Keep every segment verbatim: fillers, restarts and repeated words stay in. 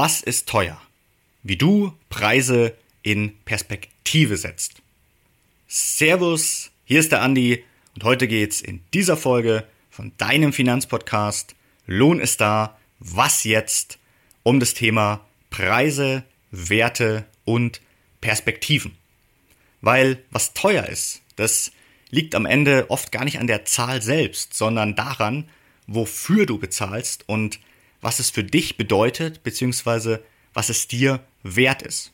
Was ist teuer? Wie du Preise in Perspektive setzt. Servus, hier ist der Andi und heute geht's in dieser Folge von deinem Finanzpodcast Lohn ist da, was jetzt? Um das Thema Preise, Werte und Perspektiven. Weil was teuer ist, das liegt am Ende oft gar nicht an der Zahl selbst, sondern daran, wofür du bezahlst und was es für dich bedeutet, beziehungsweise was es dir wert ist.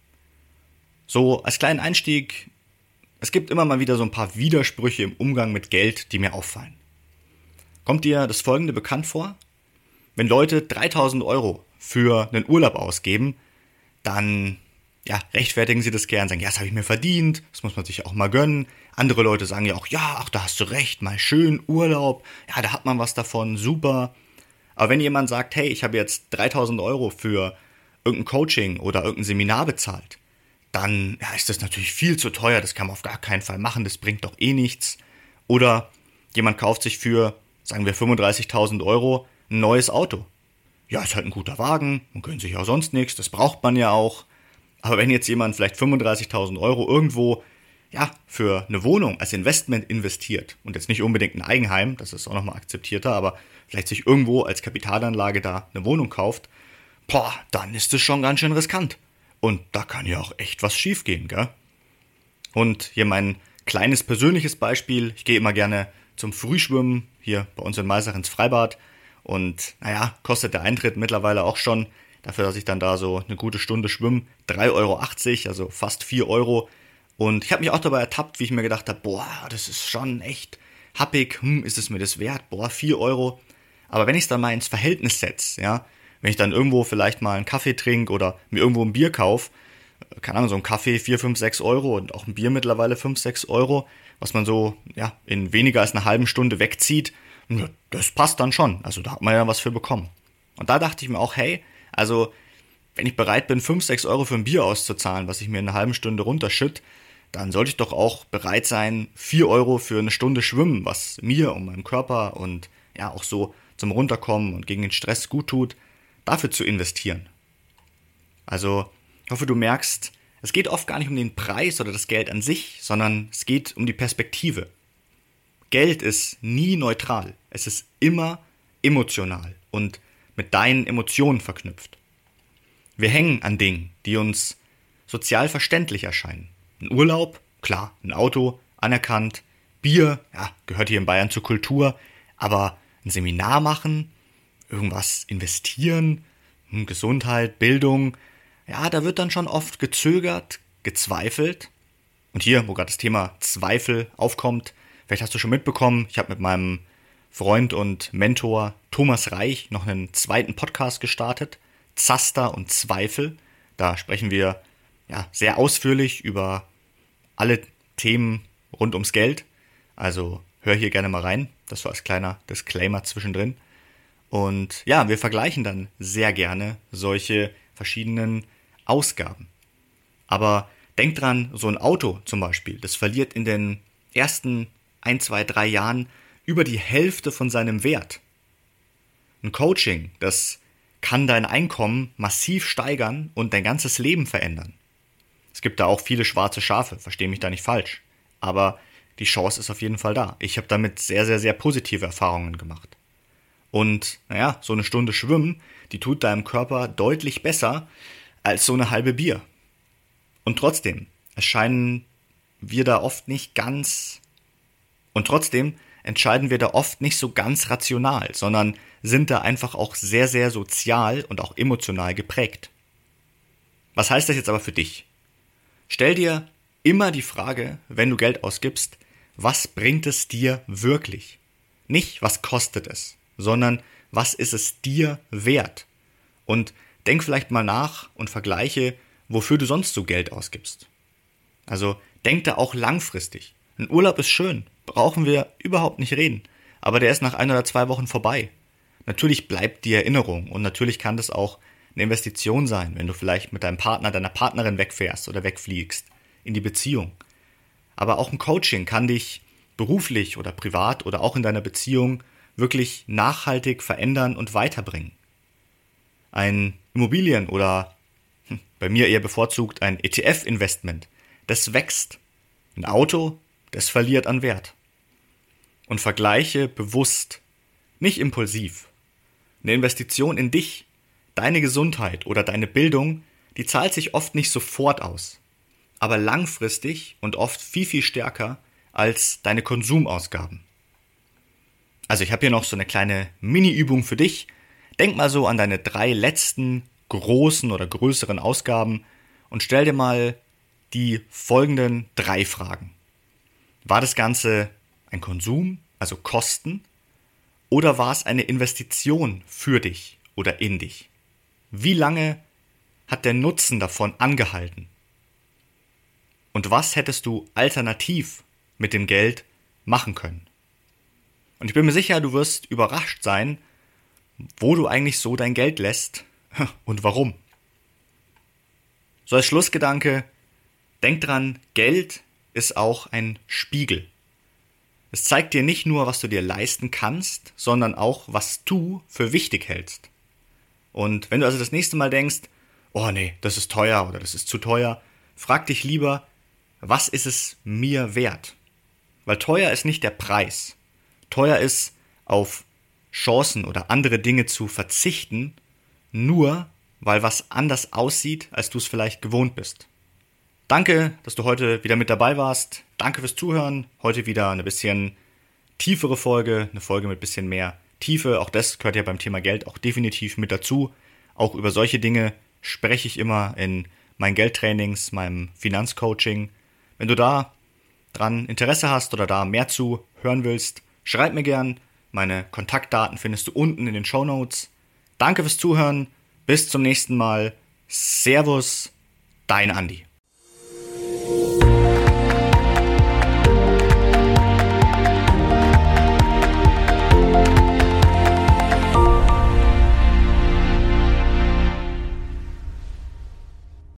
So als kleinen Einstieg, es gibt immer mal wieder so ein paar Widersprüche im Umgang mit Geld, die mir auffallen. Kommt dir das Folgende bekannt vor? Wenn Leute dreitausend Euro für einen Urlaub ausgeben, dann ja, rechtfertigen sie das gern, sagen, ja, das habe ich mir verdient, das muss man sich auch mal gönnen. Andere Leute sagen ja auch, ja, ach, da hast du recht, mal schön Urlaub, ja, da hat man was davon, super. Aber wenn jemand sagt, hey, ich habe jetzt dreitausend Euro für irgendein Coaching oder irgendein Seminar bezahlt, dann ja, ist das natürlich viel zu teuer, das kann man auf gar keinen Fall machen, das bringt doch eh nichts. Oder jemand kauft sich für, sagen wir, fünfunddreißigtausend Euro ein neues Auto. Ja, ist halt ein guter Wagen, man gönnt sich auch sonst nichts, das braucht man ja auch. Aber wenn jetzt jemand vielleicht fünfunddreißigtausend Euro irgendwo ja, für eine Wohnung als Investment investiert und jetzt nicht unbedingt ein Eigenheim, das ist auch nochmal akzeptierter, aber vielleicht sich irgendwo als Kapitalanlage da eine Wohnung kauft, boah, dann ist es schon ganz schön riskant. Und da kann ja auch echt was schiefgehen, gell? Und hier mein kleines persönliches Beispiel, ich gehe immer gerne zum Frühschwimmen hier bei uns in Maisach ins Freibad und naja, kostet der Eintritt mittlerweile auch schon, dafür, dass ich dann da so eine gute Stunde schwimme, drei Euro achtzig, also fast vier Euro. Und ich habe mich auch dabei ertappt, wie ich mir gedacht habe, boah, das ist schon echt happig, hm, ist es mir das wert, boah, vier Euro. Aber wenn ich es dann mal ins Verhältnis setze, ja, wenn ich dann irgendwo vielleicht mal einen Kaffee trinke oder mir irgendwo ein Bier kaufe, keine Ahnung, so ein Kaffee vier, fünf, sechs Euro und auch ein Bier mittlerweile fünf, sechs Euro, was man so ja in weniger als einer halben Stunde wegzieht, ja, das passt dann schon, also da hat man ja was für bekommen. Und da dachte ich mir auch, hey, also wenn ich bereit bin, fünf, sechs Euro für ein Bier auszuzahlen, was ich mir in einer halben Stunde runterschütt, dann sollte ich doch auch bereit sein, vier Euro für eine Stunde schwimmen, was mir und meinem Körper und ja auch so zum Runterkommen und gegen den Stress gut tut, dafür zu investieren. Also ich hoffe, du merkst, es geht oft gar nicht um den Preis oder das Geld an sich, sondern es geht um die Perspektive. Geld ist nie neutral, es ist immer emotional und mit deinen Emotionen verknüpft. Wir hängen an Dingen, die uns sozial verständlich erscheinen. Ein Urlaub, klar, ein Auto, anerkannt, Bier, ja, gehört hier in Bayern zur Kultur, aber ein Seminar machen, irgendwas investieren, Gesundheit, Bildung, ja, da wird dann schon oft gezögert, gezweifelt. Und hier, wo gerade das Thema Zweifel aufkommt, vielleicht hast du schon mitbekommen, ich habe mit meinem Freund und Mentor Thomas Reich noch einen zweiten Podcast gestartet, Zaster und Zweifel. Da sprechen wir ja sehr ausführlich über alle Themen rund ums Geld. Also hör hier gerne mal rein. Das war als kleiner Disclaimer zwischendrin. Und ja, wir vergleichen dann sehr gerne solche verschiedenen Ausgaben. Aber denk dran, so ein Auto zum Beispiel, das verliert in den ersten ein, zwei, drei Jahren über die Hälfte von seinem Wert. Ein Coaching, das kann dein Einkommen massiv steigern und dein ganzes Leben verändern. Es gibt da auch viele schwarze Schafe, verstehe mich da nicht falsch. Aber die Chance ist auf jeden Fall da. Ich habe damit sehr, sehr, sehr positive Erfahrungen gemacht. Und naja, so eine Stunde Schwimmen, die tut deinem Körper deutlich besser als so eine halbe Bier. Und trotzdem, erscheinen wir da oft nicht ganz... Und trotzdem entscheiden wir da oft nicht so ganz rational, sondern sind da einfach auch sehr, sehr sozial und auch emotional geprägt. Was heißt das jetzt aber für dich? Stell dir immer die Frage, wenn du Geld ausgibst, was bringt es dir wirklich? Nicht, was kostet es, sondern was ist es dir wert? Und denk vielleicht mal nach und vergleiche, wofür du sonst so Geld ausgibst. Also denk da auch langfristig. Ein Urlaub ist schön, brauchen wir überhaupt nicht reden, aber der ist nach ein oder zwei Wochen vorbei. Natürlich bleibt die Erinnerung und natürlich kann das auch eine Investition sein, wenn du vielleicht mit deinem Partner, deiner Partnerin wegfährst oder wegfliegst in die Beziehung. Aber auch ein Coaching kann dich beruflich oder privat oder auch in deiner Beziehung wirklich nachhaltig verändern und weiterbringen. ein Immobilien- oder hm, bei mir eher bevorzugt ein E T F-Investment, das wächst. Ein Auto, das verliert an Wert. Und vergleiche bewusst, nicht impulsiv. Eine Investition in dich, deine Gesundheit oder deine Bildung, die zahlt sich oft nicht sofort aus, aber langfristig und oft viel, viel stärker als deine Konsumausgaben. Also ich habe hier noch so eine kleine Mini-Übung für dich. Denk mal so an deine drei letzten großen oder größeren Ausgaben und stell dir mal die folgenden drei Fragen. War das Ganze ein Konsum, also Kosten, oder war es eine Investition für dich oder in dich? Wie lange hat der Nutzen davon angehalten? Und was hättest du alternativ mit dem Geld machen können? Und ich bin mir sicher, du wirst überrascht sein, wo du eigentlich so dein Geld lässt und warum. So als Schlussgedanke, denk dran, Geld ist auch ein Spiegel. Es zeigt dir nicht nur, was du dir leisten kannst, sondern auch, was du für wichtig hältst. Und wenn du also das nächste Mal denkst, oh nee, das ist teuer oder das ist zu teuer, frag dich lieber, was ist es mir wert? Weil teuer ist nicht der Preis. Teuer ist, auf Chancen oder andere Dinge zu verzichten, nur weil was anders aussieht, als du es vielleicht gewohnt bist. Danke, dass du heute wieder mit dabei warst. Danke fürs Zuhören. Heute wieder eine bisschen tiefere Folge, eine Folge mit ein bisschen mehr Tiefe. Auch das gehört ja beim Thema Geld auch definitiv mit dazu. Auch über solche Dinge spreche ich immer in meinen Geldtrainings, meinem Finanzcoaching. Wenn du da dran Interesse hast oder da mehr zu hören willst, schreib mir gern. Meine Kontaktdaten findest du unten in den Shownotes. Danke fürs Zuhören. Bis zum nächsten Mal. Servus, dein Andi.